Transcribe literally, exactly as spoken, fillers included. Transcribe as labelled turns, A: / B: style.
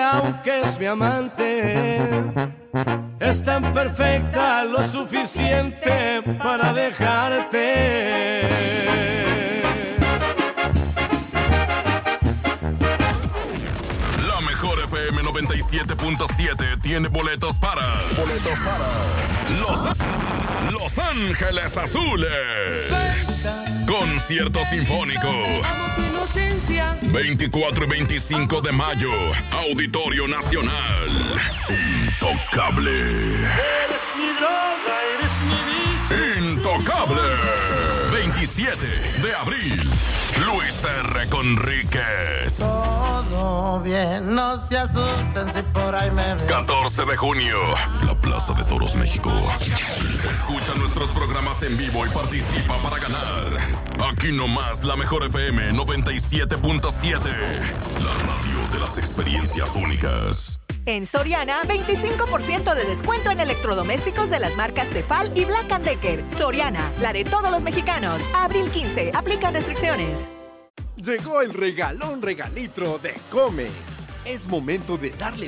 A: aunque es mi amante, es tan perfecta lo suficiente para dejarte.
B: La mejor F M noventa y siete punto siete tiene boletos para... Boletos para... Los, Los Ángeles Azules. Concierto sinfónico.
A: Amo tu inocencia.
B: veinticuatro y veinticinco de mayo. Auditorio Nacional. Intocable.
A: Eres mi droga, eres mi vicio.
B: Intocable. veintisiete de abril. Luis R. Conríquez.
C: Todo bien, no se asusten si por ahí me ven.
B: catorce de junio. La Plaza de Toros, México. Escucha nuestros programas en vivo y participa para ganar. Aquí nomás la mejor F M noventa y siete punto siete. La radio de las experiencias únicas.
D: En Soriana, veinticinco por ciento de descuento en electrodomésticos de las marcas Tefal y Black and Decker. Soriana, la de todos los mexicanos. Abril quince, aplican restricciones.
E: Llegó el regalón regalitro de Comex. Es momento de darle